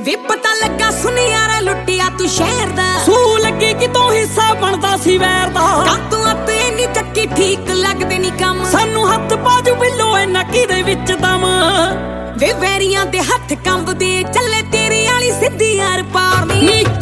ਵੇ ਪਤਾ ਲੱਗਾ ਸੁਨਿਆਰਾ ਲੁੱਟਿਆ ਤੂੰ ਸ਼ਹਿਰ ਦਾ। ਸੂ ਲੱਗੀ ਕਿ ਤੂੰ ਹਿੱਸਾ ਬਣਦਾ ਸੀ ਵੈਰ ਦਾ। ਕਾਤੋਂ ਅਤੇ ਇੰਨੀ ਚੱਕੀ ਠੀਕ ਲੱਗਦੇ ਨੀ ਕੰਮ। ਸਾਨੂੰ ਹੱਥ ਬਾਜੂ ਬਿੱਲੋ ਐ ਨੱਕੀ ਦੇ ਵਿੱਚ ਦਮ। ਵੇ ਵੈਰੀਆਂ ਦੇ ਹੱਥ ਕੰਬਦੇ ਚੱਲੇ ਤੇਰੇ ਵਾਲੀ ਸਿੱਧੀ ਯਾਰ ਪਾਰ ਨੀ।